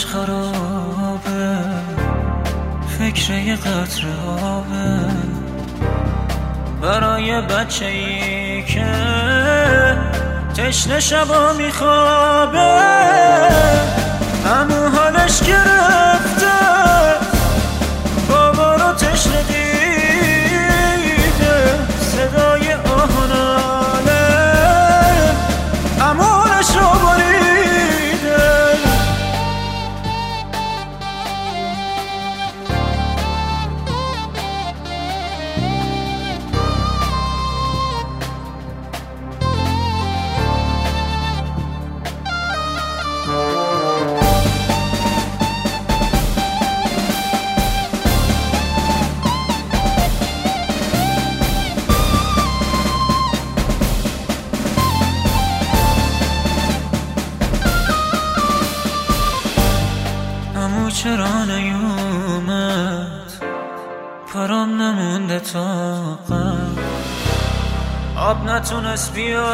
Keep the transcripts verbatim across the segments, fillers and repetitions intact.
حالش خرابه، فکر یه قطره آبه برای بچه ای که تشنه شبا میخوابه. همون حالش گرفته، بابا رو تشنه دیده، صدای آهناله امونش رو بریده. امو چرا نیومد، پرام نمونده طاقت، آب نتونست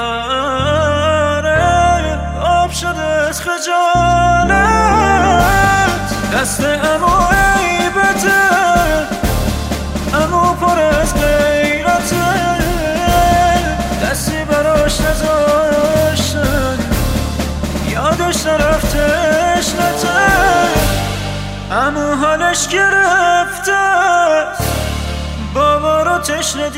بیاره، آب شده از خجالت. دست امو عیبته، امو پر از غیرته، دستی براش نذاشتن، یادش نرفتش نته. امو حالش گرفته، بابا رو تشنه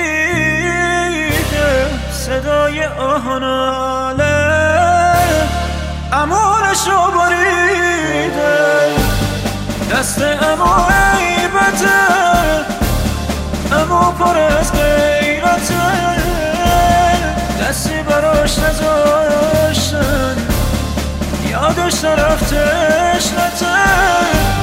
دیده، صدای آهناله امونش رو بریده. دست امو عیبته، امو پر از غیرته، دستی براش نذاشتن، یادش نرفتش نته.